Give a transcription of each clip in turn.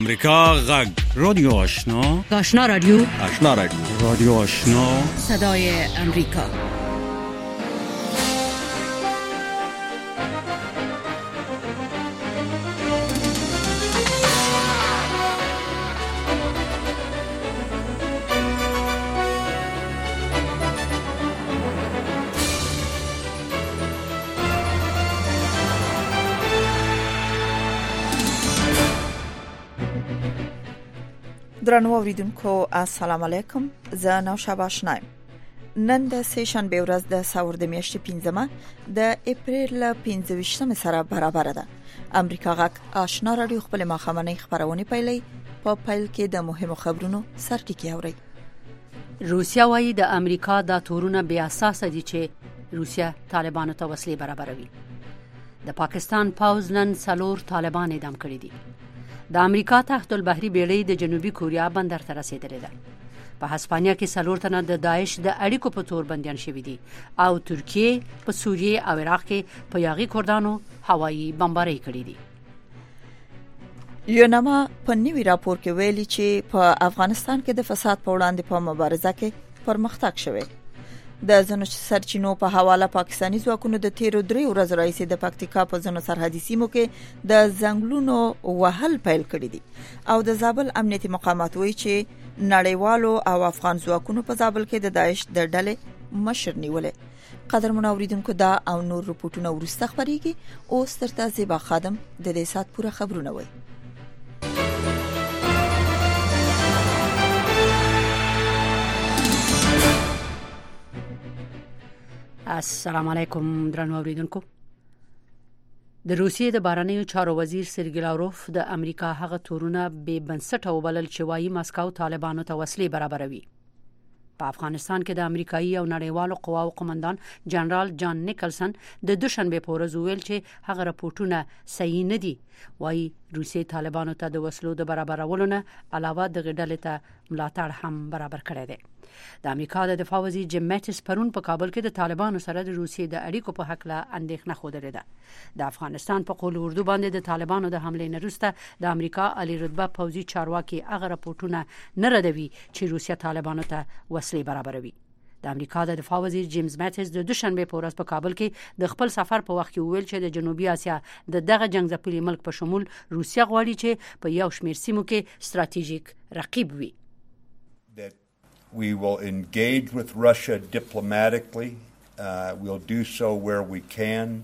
امریکا غږ رادیو آشنا رادیو رادیو آشنا صدای امریکا. درنو اوریدونکو السلام علیکم. زه نوشابه آشنایم. نن د سه‌شنبه ورځ د ساور د میاشتې 15 د اپریل 25 سره برابر ده. امریکا غږ آشنا رادیو خپل ماخامنۍ خبرونه پیلي په پیل کې د مهمو خبرونو سرټکی اوري. روسیا وايي د امریکا د تورونه بیا اساس دي چې روسیا طالبانو ته وسلې برابروي. د پاکستان پوځ نن 4 طالبان اعدام کړي دي. د امریکا تحت البحری بیړۍ د جنوبي کوریا بندر ته رسیدلې ده. په هسپانیا کې 4 تنه د داعش د اړیکو په تور بنديان شوي دي او ترکیه په سوریه او عراق کې په یاغي کردانو هوایي بمبارۍ کړې دي. یونما په نوي راپور کې ویلي چې په افغانستان کې د فساد په وړاندې په مبارزه کې پرمختګ شوی. د ځنو سرچینو په حواله پاکستانی ځواکونو د 13 ورځې راځي د پکتیکا په ځنو سرحدي سیمو کې د ځنګلونو وهل پیل کړی دي او د زابل امنیتي مقامات وایي چې نړیوالو او افغان ځواکونو په زابل کې د داعش د ډلې مشر نیولې. قدرمن اوریدونکو دا او نور رپورټونه ورسته خبريږي. اوس ترته زیبا خادم د دې سات پوره خبرونه وایي. السلام علیکم درنو اوریدونکو. د روسیې د بهرنیو چارو وزیر سرګی لاوروف د امریکا هغه تورونه به بنسټه وبلل چې وايي مسکو طالبانو ته وسلې برابروي. په افغانستان کې د امریکایي او نړیوالو قواو قومندان جنرال جان نیکلسن د دوشنبه په ورځ ویل چې هغه راپورټونه صحیح نه دي. وايي روسیې طالبانو ته د وسلو د برابرولو نه علاوه د غډلې ته ملاتړ هم برابر کړی دی. د امریکا د دفاع وزیر جیم میټس پرون په کابل کې د طالبانو سره د روسیې د اړیکو په حق له اندېښنه خوده ده. د افغانستان په قول اردو باندې د طالبانو د حمله نه وروسته د امریکا عالی رتبه پوځي چارواکي هغه راپورټونه نه ردوي چې روسیه طالبانو ته وسلې برابروي. د امریکا د دفاع وزیر جیمز میټس د دوشنبه په ورځ په کابل کې د خپل سفر په وخت کې ویل چې د جنوبي اسیا د دغه جنگ ځپلي ملک په شمول روسیه غواړي چې په یو شمېر سیمو کې ستراتیژیک رقیب وي. We will engage with Russia diplomatically. We'll do so where we can.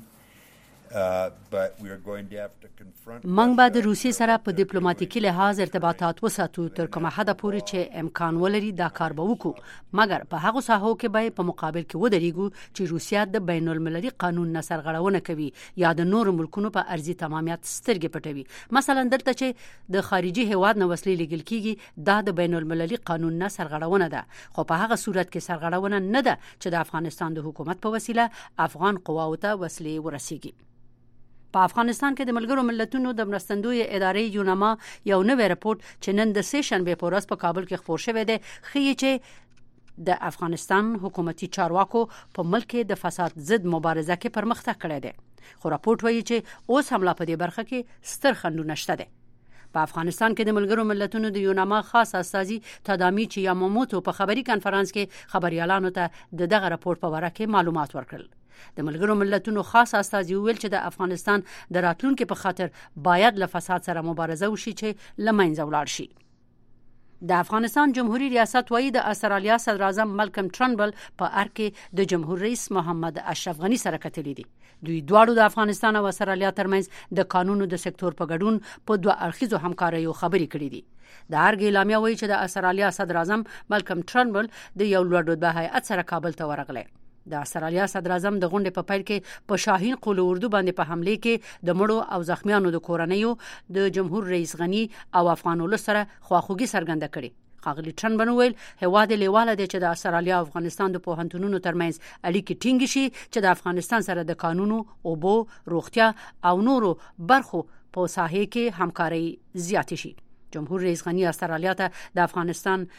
But we are going to have to confront. موږ به د روسیې سره په ډیپلوماټیکي لحاظ ارتباطات وساتو تر کومه حد پورې چې امکان ولري دا کار به وکړو. مګر په هغه ساحو کې به په مقابل کې ودرېږو چې روسیه د بین المللي قانون نه سرغړونه کوي یا د نور ملکونو په ارضي تمامیت سترګې پټوي. مثلا دلته چې د خارجي هیواد نه وسلې لګل کیږي دا د بین المللي قانون نه سرغړونه ده. خو په هغه صورت کې سرغړونه نه ده چې د افغانستان د حکومت په وسیله افغان قواو ته وسلې ورسیږي. په افغانستان کې د ملګرو ملتونو د مرستندوی ادارې یونما یو نوې رپورت چې نن د سه‌شنبه په ورځ په کابل کې خپور شوی دی ښیي چې د افغانستان حکومتي چارواکو په ملک کې د فساد ضد مبارزه کې پرمختګ کړی دی. خو راپورټ وایي چې اوس هم لا په دې برخه کې ستر خنډونه شته دي. په افغانستان کې د ملګرو ملتونو د یونما خاص استازي تادامیچی یاماموتو په خبري کانفرنس کې خبريالانو ته دغه راپورټ په اړه کې معلومات ورکړل. د ملګرو ملتونو خاص استازي ویل چې د افغانستان د راتلونکو په خاطر باید له فساد سره مبارزه وشي چې لمنځه ولاړ شي. د افغانستان جمهوریت ریاست وايي د استرالیا صدر اعظم مالکم ټرنبل په ارکه د جمهور رئیس محمد اشرف غنی سره کتلې دي. دوی دواړو د افغانستان او استرالیا ترمنځ د قانونو د سکتور په ګډون په دوه اړخیزو همکاریو خبرې کړې دي. د ارګ اعلامیه وايي چې د استرالیا صدر اعظم مالکم ټرنبل د یو لوړ رتبه هیئت سره کابل ته ورغلی. د استرالیا صدر اعظم د غونډې په پیل کې په شاهین قول اردو باندې په حمله کې د مړو او زخمیانو د کورنیو د جمهور رئیس غنی او افغان ولس سره خواخوږي څرګنده کړې. ښاغلي ټرنبل ویل هواد لیواله دی چې د استرالیا او افغانستان د پوهنتونونو ترمنځ اړیکې ټینګ شي چې د افغانستان سره د قانونو، اوبو، روغتیا او نورو برخو په ساحه کې همکاري زیات شي. جمهور رئیس غنی استرالیا ته د افغانستان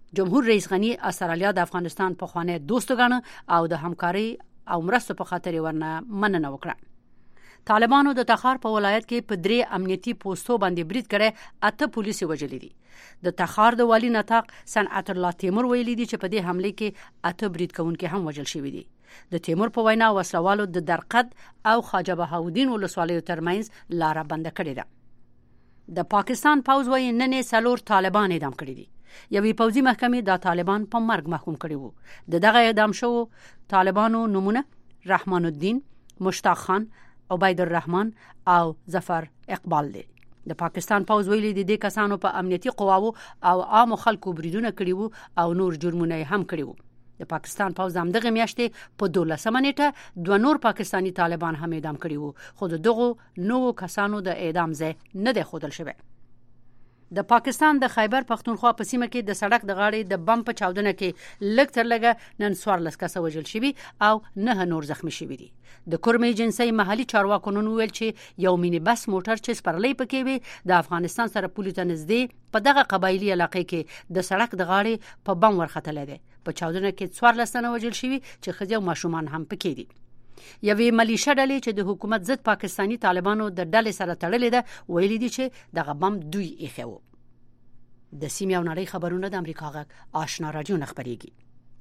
په خوانه دوست غاڼه او د همکاري او مرستو په خاطر ورنه مننه وکړه. طالبانو د تخار په ولایت کې په 3 امنیتي پوسټو باندې برید کړي، 8 پولیس وژلي دي. د تخار د والی نطاق صنعت الله تیمور ویلي دي چې په دې حمله کې 8 برید کوونکي هم وژل شوي دي. د تیمور په وینا وسلوالو د درقد او خواجه بهاودین ولسوالیو ترمنځ لار بند کړې ده. د پاکستان پوځ وایي نن 4 طالبان اعدام کړي دي. یوې پوځي محکمې د طالبان په مرګ محکوم کړي وو. دغه اعدام شو طالبانو نمونه رحمان الدین، مشتاق خان، عبید الرحمن او ظفر اقبال دي. د پاکستان پوځ ویلي دي د کسانو په امنیتي قواو او عام خلکو بریدونه کړي وو او نور جرمونه هم کړي وو. د پاکستان پوځ همدغه میاشتې په 12 نیټه 2 نور پاکستانی طالبان هم اعدام کړي وو، خو دغه نو کسانو د اعدام ځای نه دی ښودل شوی. د پاکستان د خیبر پختونخوا په سیمه کې د سړک د غاړې د بم په چاودنه کې لږ تر لږه نن 14 کسه وژل شوي او 9 نور زخمی شوي دي. د کورم ایجنسی محلي چارواکو نن ویل چې یو مینی بس موټر چې سپرلی پکې وي د افغانستان سره پولې ته نږدې په دغه قبایلی علاقې کې د سړک د غاړې په بم ورختلې ده. په چاودنه کې 14 تنه وژل شوي چې ښځې او ماشومان هم پکې دي. یوې ملیشه ډلې چې د حکومت ضد پاکستانی طالبانو د ډلې سره تړلې ده ویلي دي چې دغه بم دوی ایښی و. د سیمې او نړۍ خبرونه د امریکا غږ آشنا رادیو نه خپرېږي.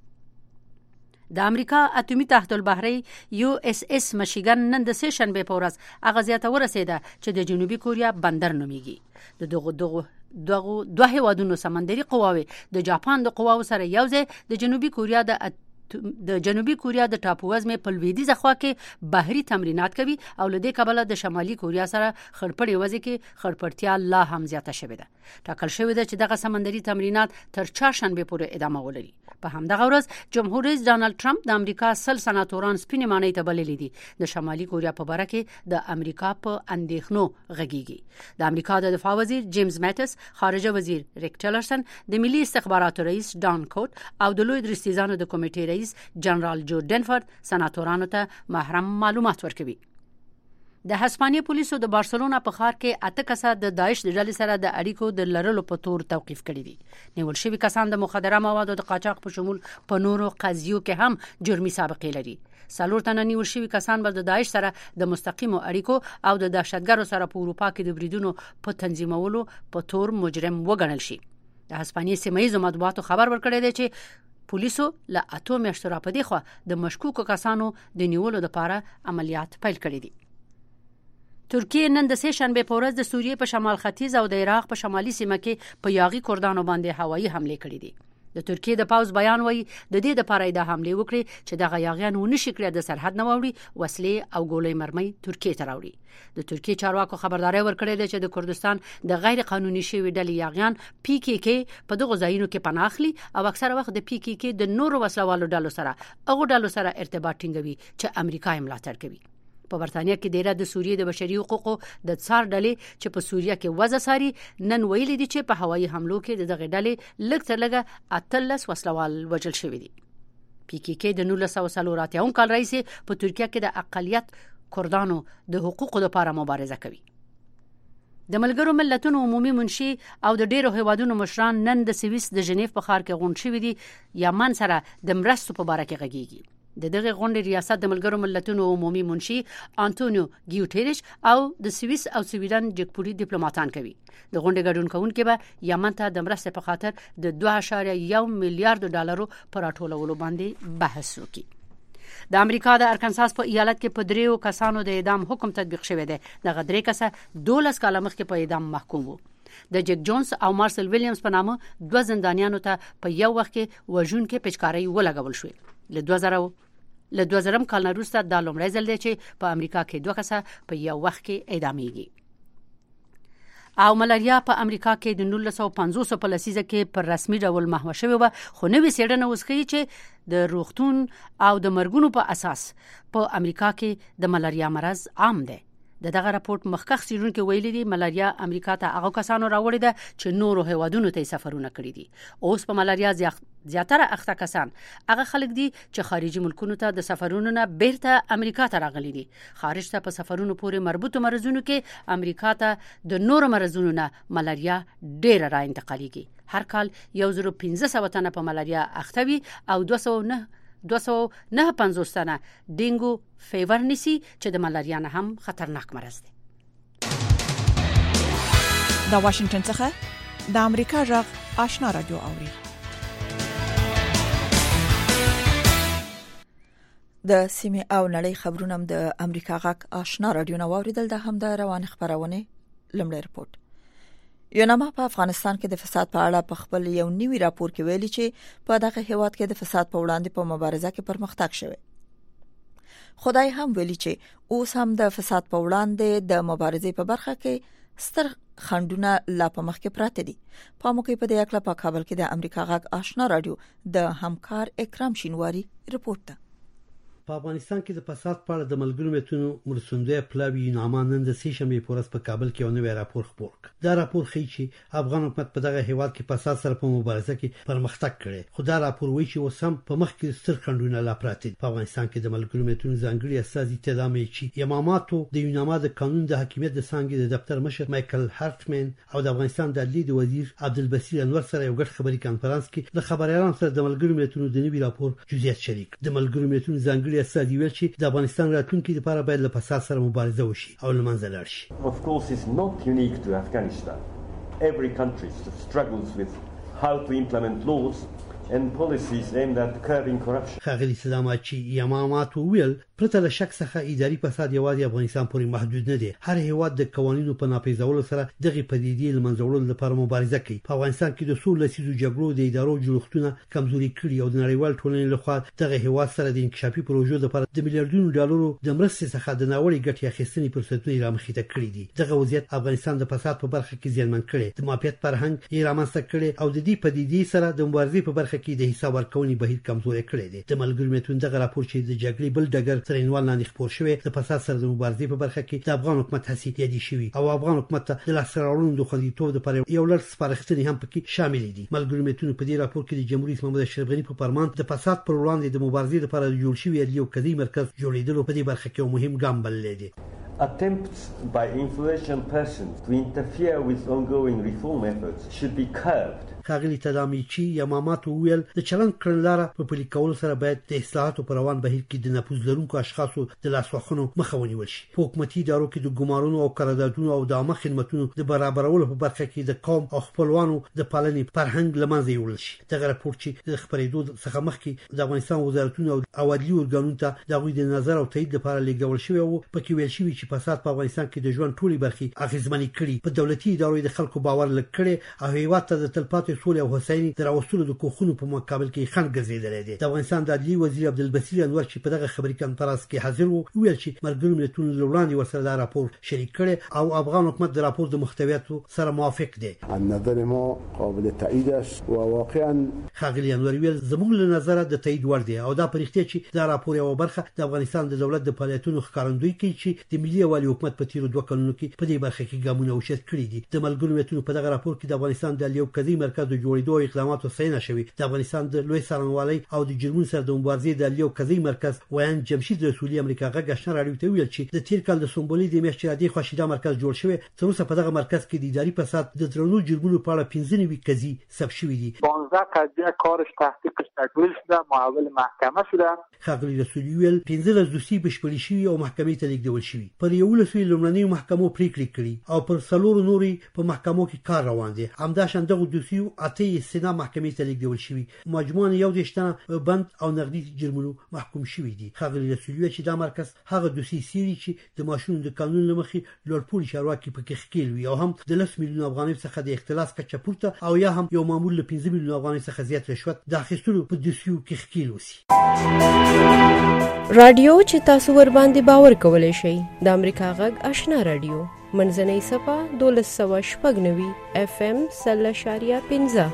د امریکا اتمی تحت البحري USS مشیګن نن د سه شنبه په ورځ اغازیه ته ورسېده چې د جنوبي کوریا بندر نومیږي. دغه دوه هیوادونو سمندري قواوې د جاپان د قواو سره یوځای د جنوبي کوریا د ټاپو وزمې په لویدیځه خوا کې بحري تمرینات کوي او له دې کبله د شمالي کوریا سره خړپړې وځي کې خړپړتیا لا هم زیاته شوې ده. ټاکل شوې ده چې دغه سمندري تمرینات تر چهارشنبه پورې ادامه ولري. په همدغه ورځ جمهور رئیس ډانلډ ټرمپ د امریکا 100 سناتوران سپینې مانۍ ته بللي دي. د شمالي کوریا په باره کې د امریکا په اندېښنو غږیږي. د امریکا د دفاع وزیر جیمز ماتس، خارجه وزیر ریک ټیلرسن، د ملي استخباراتو رئیس ډان کوټ او د لوی درستیزانو د کمیټې رئیس جنرال جو ډنفورد سناتورانو ته محرم معلومات ورکوي. د هسپانیا پولیسو د بارسلونا په ښار کې 8 کسه د داعش د ډلې سره د اړیکو د لرلو په تور توقیف کړي دي. نیول شوي کسان د مخدره موادو د قاچاق په شمول په نورو قضیو کې هم جرمي سابقې لري. 4 تنه نیول شوي کسان به د داعش سره د مستقیمو اړیکو او د دهشتګرو سره په اروپا کې د بریدونو په تنظیمولو په تور مجرم وګڼل شي. د هسپانیا سیمایي مطبوعاتو خبر ورکړی دی چې پولیسو له 8 میاشتو را پدې خو د مشکوکو کسانو د نیولو لپاره عملیات پیل کړي دي. ترکیه نن د سه شنبه په ورځ د سوریې په شمال ختیځ او د عراق په شمالي سیمه کې په یاغي کردانو باندې هوایي حمله کړې دي. د ترکیه د پوځ بیان وایي د دې لپاره د حمله وکړي چې د غیاغیان ونشي کړی د سرحد نه وړي وسلې او ګولۍ مرمۍ ترکیه ته راوړي. د ترکیه چارواکو خبرداري ورکړې ده چې د کردستان د غیر قانوني شوی ډلې یاغیان PKK په دغه ځایونو کې پناه اخلي او اکثره وخت د PKK د نورو وسلوالو ډلو سره ارتباط ټینګوي چې امریکا یې ملاتړ کوي. په برتانیا کې ډیره د سوریې د بشري حقوقو د څار ډلې چې په سوریه کې وضع ساري نن ویلي دي چې په هوایي حملو کې دغه ډلې لږ تر لږه 18 وسلوال وژل شوي دي. PKK د 1940 کال رئیس په ترکیه کې د اقلیت کردانو د حقوقو لپاره مبارزه کوي. د ملګرو ملتونو عمومي منشي او د ډیرو هیوادونو مشران نن د سویس د ژنیف په ښار کې غونډ شوي دي. یمن سره د مرستو په باره کې غږیږي. د دغه غونډې ریاست د ملګرو ملتونو عمومي منشي انټونیو ګیوټریش او د سویس او سویډن جګپوري ډیپلوماټان کوي. د غونډې ګډون کوونکي به یمن ته د مرستې په خاطر د 2.1 میلیارډ ډالرو پر راټولولو باندې بحث وکړي. د امریکا د ارکنساس په ایالت کې په 3 کسانو د اعدام حکم تطبیق شوی دی. دغه 3 کسه 12 کاله مخکې په اعدام محکوم وو. د جک جونز او مارسل ویلیامز په نامه 2 زندانیانو ته په یو وخت کې وژونکې پچکارۍ ولګول شوې. له 2000 کال وروسته دا لومړی ځل دی چې په امریکا کې 2 کسه په یو وخت کې اعدامیږي. او ملاریا په امریکا کې د 1950 په لسیزه کې پر رسمي ډول محو شوې و، خو نوې څېړنه اوس ښیي چې د روغتون او د مرګونو په اساس په امریکا کې د ملاریا مرض عام دی. دغه راپورټ مخکښ څېړونکو ویلي دي ملاریا امریکا ته هغه کسانو راوړي ده چې نورو هیوادونو ته سفرونه کړي دي. اوس په ملاریا زیاتره اخته کسان هغه خلک دي چې خارجي ملکونو ته د سفرونو نه بیرته امریکا ته راغلي دي. خارج ته په سفرونو پورې مربوط مرزونو کې امریکا ته د نورو مرزونو نه ملاریا ډېر را انتقالېږي. هر کال 1500 تنه په ملاریا اخته وي او 209 259 تنه ډینګو فیور نسی چې د ملاریا نه هم خطرناک مرض دی. دا واشنگټن څخه د امریکا غږ آشنا رادیو اوري. د سیمه او نړۍ خبرونه د امریکا غږ آشنا رادیو نو اوریدل. د هم د روان خبرونه لمړی رپورت. یوناما په افغانستان کې د فساد په اړه په خپل یو نوی راپور کې ویلي چې په دغه هیواد کې د فساد په وړاندې په مبارزه کې پرمختګ شوی. خدای هم ویلي چې اوس هم د فساد په وړاندې د مبارزې په برخه کې ستر خندونه لا په مخ کې پراته دي. په موقع په دې اړه په کابل کې د امریکا غږ آشنا رادیو د همکار اکرام شینواری رپورت ده. په افغانستان کې د فساد په اړه د ملګرو ملتونو مرستندوی پلاوی یوناما نن د سې شنبې په ورځ په کابل کې یو نوی راپور خپور کړ. دا راپور ښیي چې افغان حکومت په دغه هیواد کې فساد سره په مبارزه کې پرمختګ کړی. خو دا راپور وایي چې اوس هم په مخ کې ستر خنډونه لا پراته دي. په افغانستان کې د ملګرو ملتونو ځانګړي استازي تدامې چې یماماتو د یوناما د قانون د حاکمیت د څانګې د دفتر مشر مایکل هارټمن او د افغانستان د عدلیې د وزیر عبدالبصیر انور سره یو ګډ خبري کانفرنس کې د خبريالانو سره د ملګرو ملتونو د نوي راپور جزئیات شریک. د ملګرو ملتونو ځانګړي استازي ویل چې د افغانستان راتلونکي لپاره باید له فساد سره مبارزه وشي او له منځه لاړ شي. Of course, it's not unique to Afghanistan. Every country struggles with how to implement laws and policies aimed at curbing corruption. خاغلی سلامات چې یمامات ویل پرته له شک څخه اداري فساد یوازې افغانستان پورې محدود نه دی. هر هیواد د قوانینو په ناپیژولو سره دغه پدیدې له منځه وړلو لپاره مبارزه کوي. په افغانستان کې د څو لسیزو جګړو د ادارو جوړښتونه کمزوري کړي او د نړیوال ټولنې لخوا دغه هیواد سره د انکشافي پروژو لپاره د میلیارډونو ډالرو د مرستې څخه د ناوړي ګټې اخیستنې فرصتونه رامخې ته کړي دي. دغه وضعیت افغانستان د فساد په برخه کې زیانمن کړي، د مافیات فرهنګ یې رامنځته کړي او د دې پدیدې سره د مبارزې په برخه کې د حساب ورکونې بهیر کمزوري کړي دي. د ملګرو ملتونو دغه راپور چې د جګړې بل ډګر تر عنوان لاندې خپور شوی د فساد سره د مبارزې په برخه کې د افغان حکومت هڅې یادې شوي او افغان حکومت ته د لاسته راوړنو د خوندیتوب لپاره یو لړ سپارښتنې هم پکې شامل دي. ملګرو ملتونو په دې راپور کې د جمهوریت رئیس محمد اشرف غني په فرمان د فساد پر وړاندې د مبارزې لپاره جوړ شوی یو قضیې مرکز جوړېدل په دې برخه کې یو مهم ګام بللی دی. Attempts by influential persons to interfere with ongoing reform efforts should be curbed. خاغلی تدامی چې یمامات ویل د چلند کړنلاره په پلي کولو سره باید د اصلاحاتو پر روان بهیر کې د نفوذ لرونکو اشخاصو د لاسوهنو مخه ونیول شي. په حکومتي ادارو کې د ګمارونو او قراردادونو او د عامه خدماتو د برابرولو په برخه کې د قوم او خپلوانو د پالنې فرهنګ له منځه یوړل شي. دغه راپور چې د خبرېدو څخه مخکې د افغانستان وزارتونو او عدلي ارګانونو ته د غوښتنې د نظر او تایید لپاره لیږل شوی او پکې ویل شوی چې فساد په افغانستان کې د ژوند ټولې برخې اغیزمنې کړي، په دولتي ادارو د خلکو باور لږ کړي او هیواد ته د تلپاتې سولې او هوساینې د راوستلو د کوښښونو په مقابل کې خنډ ګرځېدلی دی. د افغانستان د عدلي وزیر عبدالبصیر انور چې په دغه خبري کانفرنس کې حاضر وو ویل چې ملګرو ملتونو له وړاندې ورسره دا راپور شریک کړي او افغان حکومت د راپور د محتویاتو سره موافق دی. نظر ما قابل تایید است و واقعا خاغلی انور ویل زموږ له نظره د تایید وړ دی او دا پرېختیا چې دا راپور یو برخه د افغانستان د دولت د فعالیتونو ښکارندوی کوي چې د ملي یووالي حکومت په تیرو 2 کلونو کې په دې برخه کې ګامونه اوچت کړي دي. د ملګرو ملتونو په دغه راپور کې د افغانستان د یو قضیې مرکز د جوړېدو او اقداماتو څارنه شوې. د افغانستان د لوی څارنوالۍ او د جرمونو سره د مبارزې د یو قضیې مرکز ویان جمشید رسولي امریکا غږ آشنا رادیو ته ویل چې د تیر کال د سومبولې د میاشتې راځي خوشیدا مرکز جوړ شوی. تر اوسه په دغه مرکز کې د اداري فساد د درنو جرمونو په اړه 15 قضیې ثبت شوې دي. 15 قضیه کارش تحقیقش تکمیل شده، محول محکمه شده. خاغلی رسولي ویل 15 دوسیې بشپړې شوې او محکمې ته لیږدول شوې. پر 11 لومړنۍ محکمو پریکړې کړې او پر 4 نورې په محکمو کې کار روان دي. همداشان دغه دوسیې 8 سنا محکمې ته لیږدول شوې. مجموعاً 11 بند او نقدي جرمونو محکوم شوي دي. خاغلی رسولي چې دا مرکز هغه دوسیې سیري چې د ماشوم د قانون لمخې لوړپوړي چارواکي پکې ښکیل وي او هم د 10 میلیون افغانۍ څخه د اختلاس کچه پورته او یا هم یو معمول له 15 میلیون افغانۍ څخه زیات رشوت د اخیستلو په دوسیو کې ښکیل وسی. رادیو چې تاسو ور باندې باور کولای شئ د امریکا غږ آشنا رادیو منځنۍ صفه 1290 FM 0.15.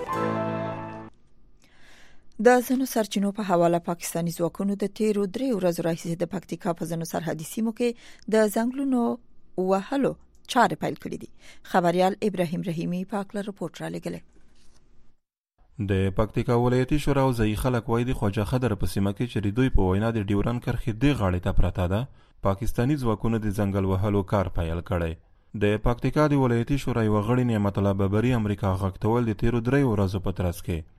د ځینو سرچینو په حواله پاکستاني ځواکونو د تیرو 3 ورځو راهیسې د پکتیکا په ځینو سرحدي سیمو کې د ځنګلونو وهلو چارې پیل کړې دي. خبريال ابراهیم رحیمی پاکله رپورټ را لګلې. د پکتیکا ولایتي شورا او ځای خلک وایي د خواجه خضر په سیمه کې چې دوی په وینا د ډیورن کرښې د غاړې ته پراته ده پاکستاني ځواکونو د ځنګل وهلو کار پیل کړی. د پکتیکا د ولایتي شورا یو غړي نعمت الله ببري امریکا غږ ته ویل د تیرو 3 ورځو په ترڅ کې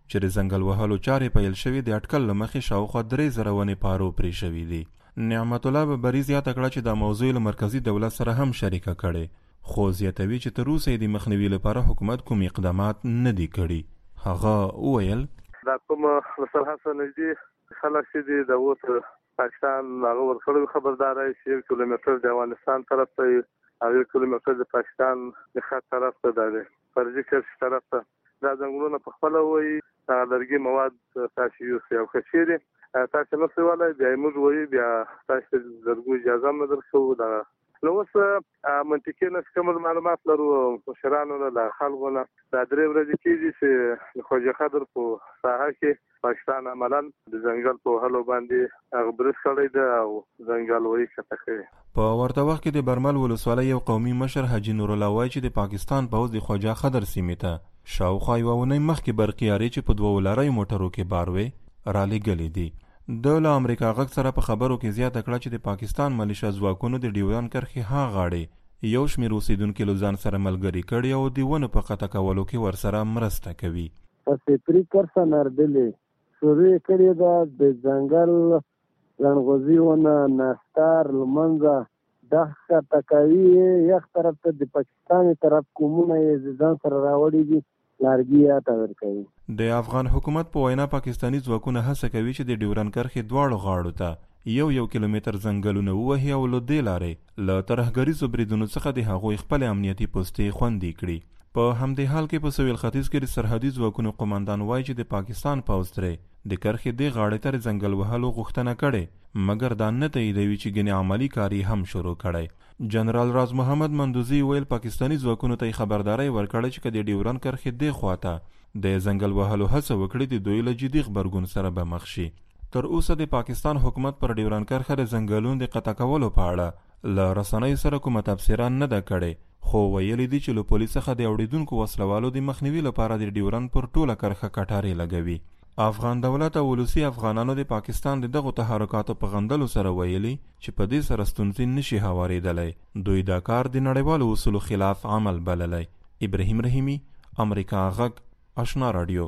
چې د ځنګل وهلو چارې پیل شوې د اټکل له مخې شاوخوا 3,000 ونې پارو پرې شوي دي. نعمت الله ببري زیاته کړه چې دا موضوع له مرکزي دولت سره هم شریکه کړي، خو زیاتوي چې تر اوسه د مخنیوي لپاره حکومت کوم اقدامات نه دي کړي. هغه وویل دا کوم سرحد سره نږدې خلک چې دي د اوس پاکستان هغه ورکړی خبرداری چې 1 کیلومتر د افغانستان طرف ته او 1 کیلومتر د پاکستان د خط طرف ته دی فرضي کرش طرف ته دا ځنګلونه په خپل وایي هغه لرګي مواد تاسو یو څه او کچېری تاسو نو څه ولای بیا موږ وایي بیا تاسو درګو اجازه نه درکو دا نو اوس منطقي نه کوم معلومات لرو مشرانو له خلکو نه دا درې ورځې کېږي چې خوجه خضر په ساحه کې پاکستان عملاً د ځنګل په هلو باندې هغه برس کړی دی او ځنګل وایي کته کوي. په ورته وخت کې د برمل ولسوالۍ یو قومي مشر حاجي نور الله وایي چې د پاکستان پوځ د خوجه خضر سیمې ته شاوخوا یوه اونۍ مخکې برقیارې چې په 2 لړیو موټرو کې بار وې رالېږلې دي. د له امریکا غږ سره په خبرو کې زیاته کړه چې د پاکستان ملیشه ځواکونو د ډیورن کرښې ها غاړې یو شمېر اوسېدونکي له ځان سره ملګري کړي او د ونو په قطع کولو کې ورسره مرسته کوي. په سپری کرسه نردلې شروع کړې ده د ځنګل لنغوزي ونه نستار لمنځه د قطع کوي یخ طرف ته د پاکستاني طرف کومونه یې ځان سره راوړي دي لارګیا ته ورکوي. د افغان حکومت په وینا پاکستاني ځواکونه هڅه کوي چې د ډیورن کرښې دواړو غاړو ته یو کیلومتر ځنګلونه ووهي او له دې لارې له ترهګریزو بریدونو څخه د هغوی خپل امنیتي پوستې خوندي کړي. په همدې حال کې په سویل ختیځ کې د سرحدي ځواکونو قماندان وایي چې د پاکستان پوځ ترې د کرښې دې غاړې ته ځنګل وهلو غوښتنه کړې، مګر دا نه تاییدوي چې ګنې عملي کاري هم شروع کړی. جنرال راز محمد مندوزي ویل پاکستاني ځواکونو ته خبرداری ورکړه چې د ډیورن کرښې دې خواته د ځنګل وهلو هڅه وکړي د دوی له جدي غبرګون سره به مخ شي. تر اوسه د پاکستان حکومت پر ډیورن کرښه د ځنګلونو د قطع کولو په اړه له رسنیو سره کومه تبصره نه ده کړې، خو ویلي دي چې له پولیس څخه د اوریدونکو وسلوالو د مخنیوي لپاره د ډیورن پر ټوله کرښه کټارې لګوي. افغان دولت او ولسی افغانانو د پاکستان د دغو تحرکاتو په غندلو سره ویلي چې په دې سره ستونزې نشي هوارېدلی. دوی دا کار د نړیوالو اصولو خلاف عمل بللی. ابراهیم رحیمی، امریکا غږ، آشنا رادیو.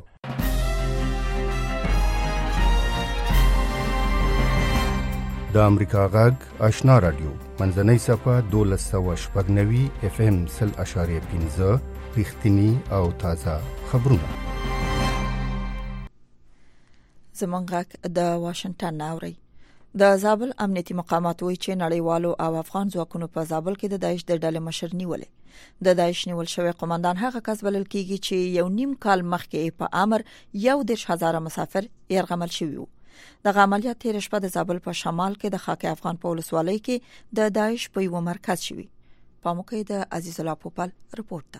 د امریکا غږ آشنا رادیو منځنۍ صفحه 1290 FM 0.5 رښتینی او تازه خبرونه. زمونږ غږ د واشنگټن ناوړي. د زابل امنیتي مقامات وایي چې نړیوالو او افغان ځواکونو په زابل کې د داعش د ډلې مشر نیولې. د داعش نیول شوی قومندان هغه کس بلل کیږي چې 1.5 کال مخکې په امر 11,000 مسافر يرغمل شوی وو. د عملیات تیر شپه د زابل په شمال کې د خاک افغان په ولسوالۍ کې د داعش په یو مرکز شوی. په موقع د عزیز الله پوپل رپورت.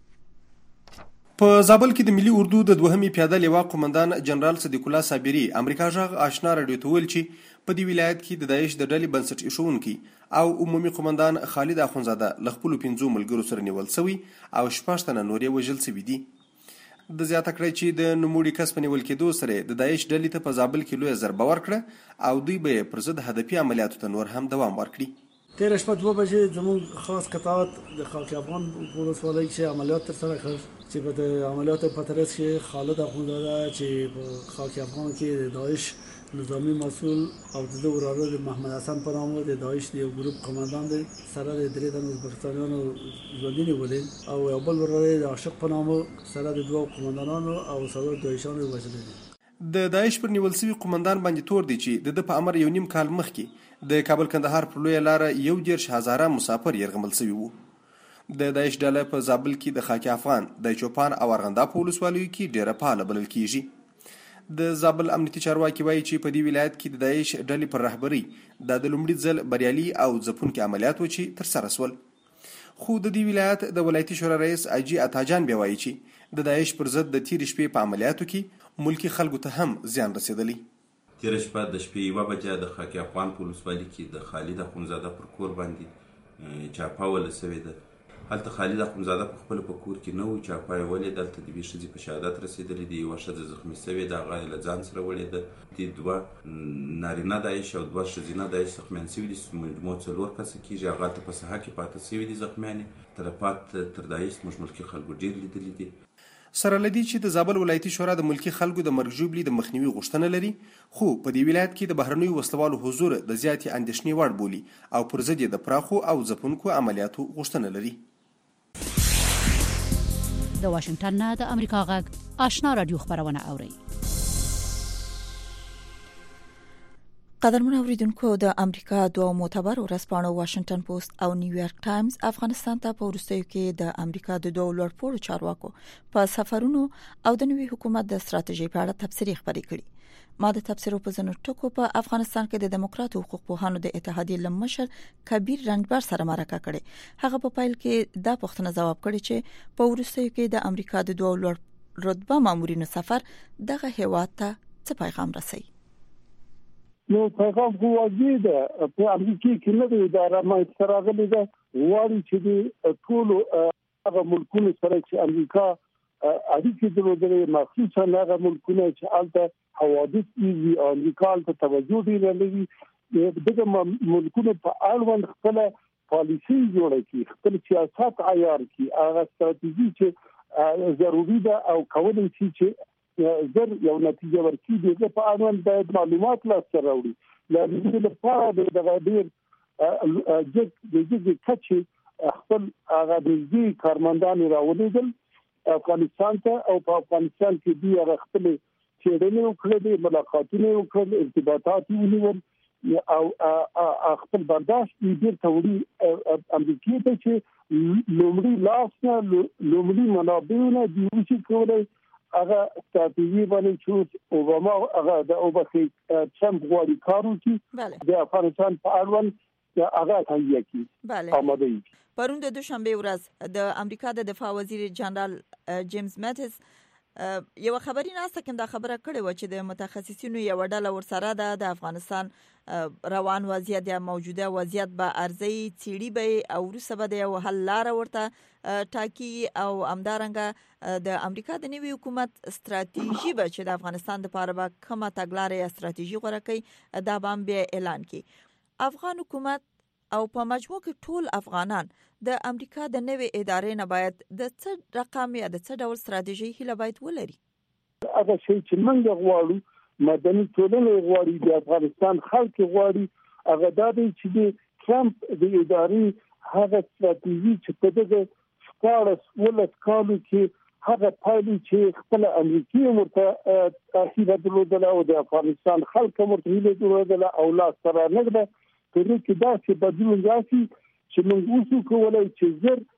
په زابل کې د ملي اردو د دوهمي پیاده لواء قومندان جنرال صدیق الله صابری امریکا غږ آشنا رادیو ته ویل چې په دې ولایت کې د داعش د ډلې بنسټ ایښودونکي او عمومي قومندان خالد اخونزاده له خپل 5 ملګرو سره نیول شوی او 6 تنه نور یې وژل شوي دي. د زیاته کړی چې د نوموړي کس په نیول کېدو سره د داعش ډلې ته په زابل کې لوی ضربه ورکړه او دوی به پر ضد هدفي عملیاتو ته نور هم دوام ورکړي. تیر شپه 2 بجې زموږ خاص قطاعت د خاک افغان ولسوالۍ کې عملیات ترسره کړ چې په عملیاتو په ترڅ کې خالد اخونزاده چې په خاک افغان کې د داعش نظامی مسؤل او د وراره د محمد حسن په نامه د داعش یو ګروپ قومندان دی سره د درې تنو ازبکستانیانو ژوندي ولې او یو بل وراره د عاشق په نامه سره د دوه قومندانانو او سره د داعشانو وژل دي. د داعش پر نیول شوی قومندان باندې تور دی چې د په امر 1.5 کال مخکې د کابل کندهار پر لوی لار 11,000 مسافر يرغمل شوی وو. د داعش ډله په زابل کې د خاک افغان د چوپان او ارغنده په ولسوالیو کې ډیره فعال بلل کیږي. د زابل امنیتي چارواکي وایي چې په دې ولایت کې د داعش ډلې پر رهبري د لومړي ځل بریالي او ځپونکي عملیات وچی تر سره سول. خو د دې ولایت د ولایتي شورا رئیس اجي اتاجان بیا وایي چې د داعش پر ضد د تیر شپې په عملیاتو کې ملکی خلکو ته هم زیان رسیدلی. تیر شپه د شپې 1 بجې د خاک افغان په ولسوالۍ کې د خالد اخونزاده پر کور باندې چاپه ولسوي ده. هلته خالد اخونزاده په خپل په کور کې نه و، چاپه یې ولې دلته د بیخي په شهادت رسیدلی دی. یوه ښځه زخمي شوې ده، هغه یې له ځان سره وړې ده. د 2 نارینه داعش او 2 ښځینه داعش زخمیان شوي دي. مجموع 4 کسه کېږي. هغه هلته په ساحه کې پاته شوي دي زخمیانې. تلفات تر داعش زموږ ملکي خلکو ډېر لیدلي دي. سره لدی چې د زابل ولایتي شورا د ملکی خلکو د مرګ ژوبلې د مخنیوي غوښتنه لري، خو په دې ولایت کې د بهرنیو وسلوالو حضور د زیاتې اندېښنې وړ بولي او پر ضد د پراخو او ځپونکو عملیاتو غوښتنه لري. د واشنگټن نه د امریکا غږ آشنا رادیو خبرونه اوري. قدرمن اوریدونکو، د امریکا دوه معتبر ورځپاڼو واشنگټن پوسټ او نیویارک ټایمز افغانستان ته په وروستیو کې د امریکا د دوه لوړپوړو چارواکو په سفرونو او د نوي حکومت د ستراتیژي په اړه تبصرې خبرې کړې. ما د تبصرو په ځینو ټکو په افغانستان کې د دیموکراتو حقوق پوهانو د اتحادیې لمشر کبیر رنجبر سره مرکه کړې. هغه په پایل کې دا پوښتنه ځواب کړي چې په وروستیو کې د امریکا د دوه لوړ رتبه مامورینو سفر دغه هیواد ته څه پیغام رسوي. نو پیغام واضح ده. په امریکا کې نه د اداره مې سره غلي ده وایي چې د ټول هغه ملکونو سره چې امریکا اړیکې درلودلې، مخصوصا هغه ملکونه چې البته حوادث دي او امریکا ته توجه ډیره لري، دغه ملکونه په اړوند خپل پالیسي جوړه کړي، خپل سیاست عیار کړي، هغه ستراتیژي چې ضروري ده او کولای شي چې زر یو نتیجه ورکړي. دغه په اړه باید معلومات لاسته راوړي. لکه لپاره د غیر د کچې خپل هغه د کارمندان راولېدل افغانستان ته، او په افغانستان کې دی خپل چیرې وکړي، ملاقاتونه وکړي، ارتباطات ونیول او خپل برداشت دې توري امریکای ته چې لومړی لاس نه لومړی منابعونه دی چې کولای هغه ستراتیژي باندې چې اوباما هغه د اوباسی ټرمپ غواړي کارو چې د افغانستان په اړوند هغه تهیه کړي. آماده دي. پرون د دوشنبه ورځ د امریکا د دفاع وزیر جنرال جیمز ماتیس یو خبري ناسته کوم دا خبره کړې و چې د متخصصینو یو ډله ورسره د افغانستان روان وضعیت یا موجوده وضعیت به ارزي چيړي به او وروسته به یو حل لار ورته ټاکي او امدارنګه د امریکا د نوي حکومت ستراتیژي به چې د افغانستان لپاره به کومه تګلارې یا ستراتیژي غوړه کوي دا به به اعلان کړي. افغان حکومت او په مجموع کې ټول افغانان د امریکا د نوې ادارې نه باید د څه رقم یا د څه ډول ستراتیژي هله باید ولري. هغه شی چې موږ غواړو، مدني ټولنه غواړي، د افغانستان خلک غواړي، هغه دا دی چې د ټرمپ د ادارې هغه ستراتیژي چې په دغه ولس کالو کې هغه پایلې چې خپل امریکای مرته تاثیر درلودل او د افغانستان خلک مرته درلودل او لا سره نه پرې کې دا چې بدلون راشي چې موږ اوسو کولای چې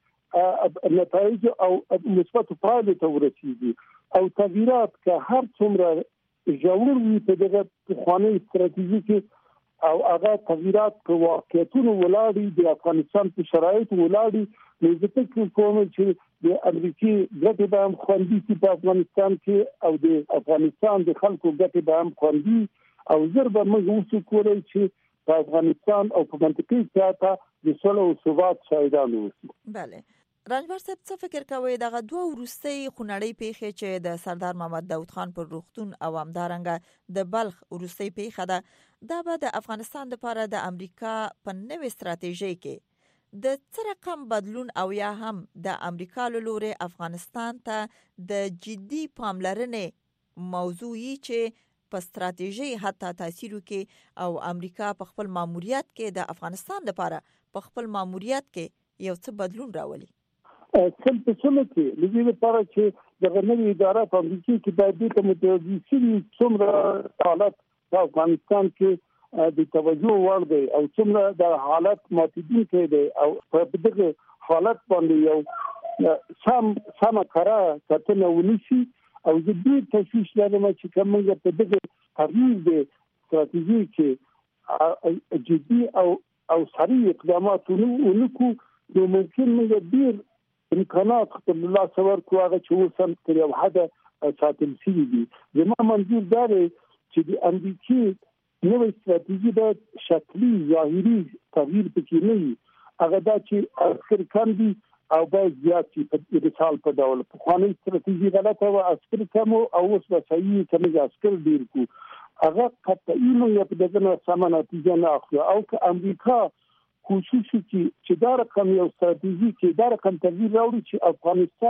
زر نتایج او مثبت پایلې ته ورسیږي او تغییرات که هر څومره ژور وي په دغه خواني ستراتیژي کې او هغه تغییرات په واقعیتونو ولاړې د افغانستان په شرایطو ولاړې، نو زه فکر کوم چې د امریکای ګټې به هم خوندي شي په افغانستان کې او د افغانستان د خلکو ګټې به هم خوندي او زر به موږ اوسو کولای چې په افغانستان او په منطقي سیاست د صلح او ثبات شاهدان اوسو. بله. رنجبر صاحب څه فکر کوي دغه دوه وروستي خونړۍ پیښې چې د سردار محمد داود خان پر روغتون او همدارنګه د بلخ وروستي پیښه ده، دا به د افغانستان لپاره د امریکا په نوې ستراتیژي کې د څه رقم بدلون او یا هم د امریکا له لوري افغانستان ته د جدي پاملرنې موضوعي چې په ستراتیژي حتی تاثیر وکي او امریکا په خپل ماموریت کې د افغانستان لپاره په خپل ماموریت کې یو څه بدلون راولي. څل په څل کې لږه لپاره چې د غنوي اداره په امریکا کې باید د متوجي شي څومره حالت په افغانستان کې د توجه وړ دی او څومره د حالت ماتیدون کې دی او په دغه حالت باندې یو سم کارا کتنه ونیسي او د دې تشویش لرم چې کومه په دغه تغییر د ستراتیژي کې جدي او سریع اقدامات ونکو، نو ممکن موږ ډیر امکانات خپل الله سور کوغه چې وسم تر یو حد ساتل شي دي. زما منظور دا دی چې د امریکای نوې ستراتیژي د شکلی ظاهري تغییر پکې نه وي، هغه دا چې عسكر کم دي او باید زیات شي. په مثال په ډول په خواني ستراتیژي غلطه و، عسكر کم او اوس به صحیح کمه عسكر ډیر کو، هغه قطعي نو یو دغه سم نتیجه نه اخلي. او که امریکا کوشش چې دا رقم یو ستراتیژي کې دا رقم تغییر راوړي چې افغانستان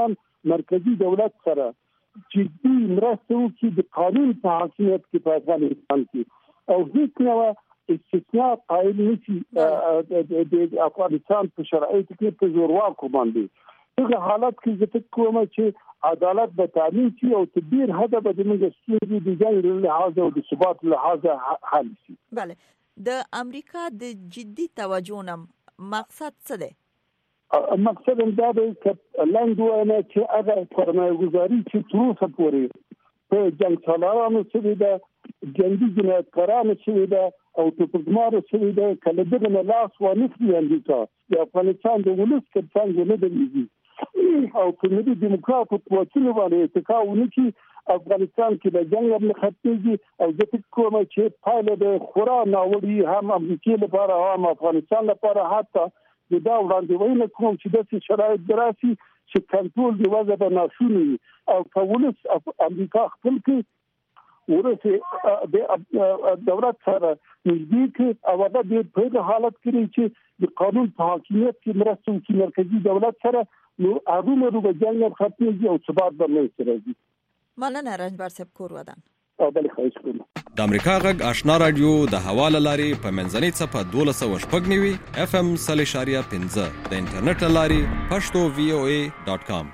مرکزی دولت سره چې دوی مرسته وکړي د قانون په حاکمیت کې په افغانستان کې او هیڅ نه استثناء قائل نشي د افغانستان په شرایطو کې په زورواکو باندې دغه حالت کې زه فکر کوم چې عدالت به تامین شي او تدبیر هدا به زموږ ستونزې د جنګ له لحاظه او د ثبات له لحاظه حل شي. بله د امریکا د جدي توجه نه مقصد څه دی؟ مقصد دا دی چې لاندې وایي چې هغه فرمایشګزاري چې تر اوسه پورې په جنګ سالارانو شوې ده، جنګي جنایتکارانو شوې ده او توپکمارو شوې ده، کله دغه نه لاس وانخلي امریکا د افغانستان د ولس څنګه نه درېږي او په ملي دیموکراتو قوتونو باندې اتکا ونکړي افغانستان کې د جنګ هم ختمېږي او زه فکر کوم چې پایله د خورا ناوړي هم امریکا لپاره هم افغانستان لپاره حتی دا وړاندوینه کوم چې داسې شرایط دراسي چې کنټرول دی وضع به ناشونی او کولس امریکا خپل کې ورسه د دولت سره نږدې کې او هغه د په حالت کې چې د قانون په حاکمیت کې مرسته کوي مرکزی دولت سره نو هغه به جنګ ختمېږي او ثبات به منځته راځي. مننه رنجبر صاحب کور ودان. د امریکا غږ آشنا رادیو د حواله لاري په منځنۍ صفه 1290 FM 0.15 د انټرنیټ لاري pashto.voa.com.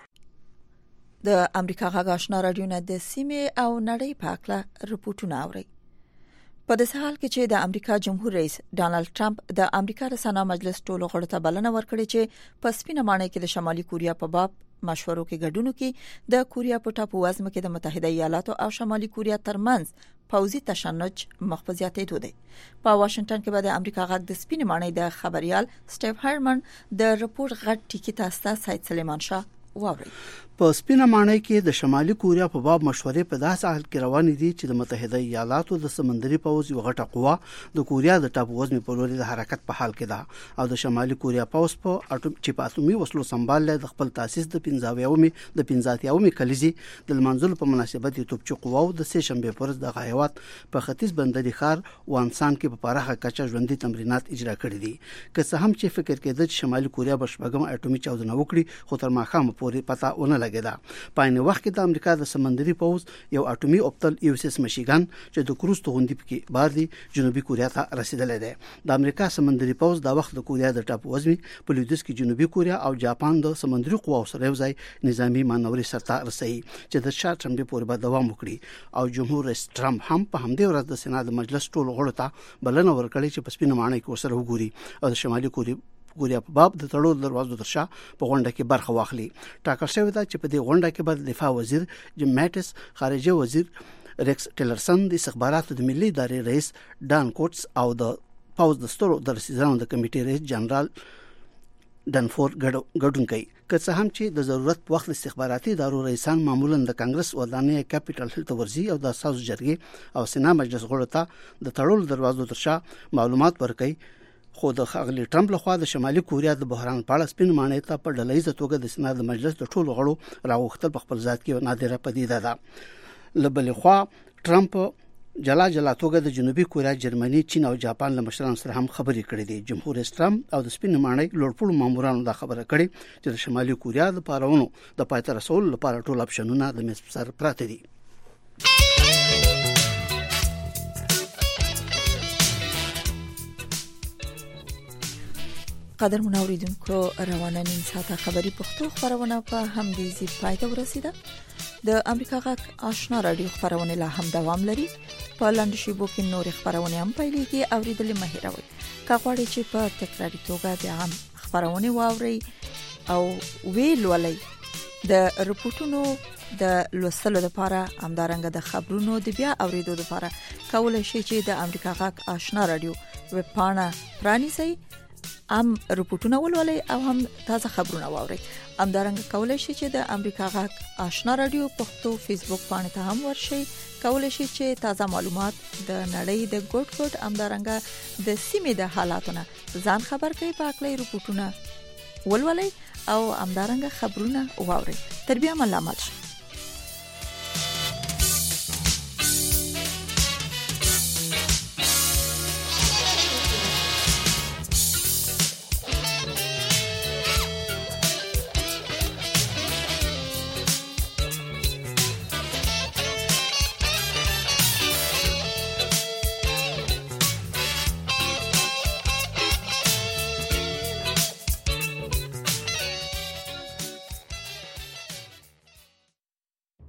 د امریکا غږ آشنا رادیو نه د سیمې او نړۍ په اړه رپورټونه اوري. په داسې حال کې چې د امریکا جمهور رئیس ډانلډ ټرمپ د امریکا رسنیو مجلس ټولو غړو ته بلنه ورکړې چې په سپینه ماڼۍ کې د شمالي کوریا په باب مشورو کې ګډون کې د کوریا په ټاپو وزمه کې د متحده ایالاتو او شمالي کوریا ترمنځ پوځي تشنج مخفزياتې دوی په واشنگټن کې د امریکا غږ د سپینه ماڼۍ د خبريال سټیو هرمن د رپورت غټ ټکی تاسو سید سلیمان شاه واوري. په سپینه ماڼۍ کې د شمالي کوریا په باب مشورې په داسې حال کې روانې دي چې د متحده ایالاتو د سمندري پوځ یو غټه قوه د کوریا د ټاپو وزمې په لور د حرکت په حال کې ده او د شمالي کوریا پوځ په اټومي وسلو سمبال د خپل تاسیس د 15 کلیزي د منځلو په مناسبت د توپچي قواو د سه شنبه پرز د غایوات په ختیځ بندري ښار وانسان کې په پراخه کچه ژوندۍ تمرینات اجرا کړي دي. که څه هم چې فکر کېده چې شمالي کوریا بشپږم اټومي چاودنه وکړي خو تر ماخام پورې پتا ونه په عین وخت کې د امریکا د سمندري پوځ یو اټومي اوبتل USS مشیګان چې د کروز توغندي کې بار دي جنوبي کوریا ته رسیدلی دی. د امریکا سمندري پوځ د وخت د کوریا د ټاپو وزمې په لویدیځ کې جنوبي کوریا او جاپان د سمندري قواو سره یو ځای نظامی مانوري سرته رسي چې د چهارشنبه پورې به دوام وکړي او جمهور رئیس ټرمپ هم په همدې ورځ د سنا د مجلس ټولو غړو ته بلنه ورکړې چې په سپینه ماڼۍ کې ورسره وګوري او د شمالي کوریا په باب د تړلو دروازو ترشا په غونډه کې برخه واخلي. ټاکل شوی دا چې په دې غونډه کې به دفاع وزیر جیم ماټس، خارجه وزیر ریکس ټیلرسن، د استخباراتو د ملي ادارې رئیس ډان کوټس او د پوز د سترو د رسیدانو د کمیټې رئیس جنرال ډنفور ګډون کوي. که څه هم چې د ضرورت په وخت استخباراتي ادارو رئیسان معمولا د کانګرس ودانۍ کیپټل هیل ته ورځي او د اساس جرګې او سنا مجلس غړو ته د تړلو دروازو ترشا معلومات ورکړي. خو د خغلی ټرمپ لخوا د شمالي کوریا د بحران په اړه سپین ماڼۍ ته په ډلهیزه توګه د سنا د مجلس د ټولو غړو راوختل په خپل ذات کې نادره پدیده ده. لبل خوا ټرمپ جلا توګه د جنوبي کوریا، جرمني، چین او جاپان له مشرانو سره هم خبرې کړې دي. جمهور رئیس ټرمپ او د سپین ماڼۍ لوړپوړو مامورانو دا خبره کړې چې د شمالي کوریا د پارونو د پاتې رسول لپاره ټول اپشنونه د میز پر سر پراته دي. قدر منوریدونکو روانه نیم ساعته خبری پښتو خبرونه په همدې ځای پای ته ورسیده. د امریکا غږ آشنا رادیو خبرونه لا هم دوام لري. په لاندې شیبو کې نور خبرونه هم پیلېږي. اوریدل مه هېروئ. که غواړئ چې په تکراري توګه بیا هم خبرونه واورئ او ویلولئ د رپورټونو د لوستلو لپاره همدارنګه د خبرونو د بیا اوریدو لپاره کولای شئ چې د امریکا غږ آشنا رادیو ویب پاڼه پرانیزئ، هم رپورټونه ولولئ او هم تازه خبرونه واورئ. همدارنګه کولای شئ چې د امریکا غږ آشنا رادیو پښتو فیسبوک باندې ته هم ورشئ. کولای شئ چې تازه معلومات د نړۍ د ګډ همدارنګه د سیمې د حالاتونه ځان خبر کړئ، په اړه رپورټونه ولولئ او همدارنګه خبرونه واورئ. تر بیا ملامت شئ.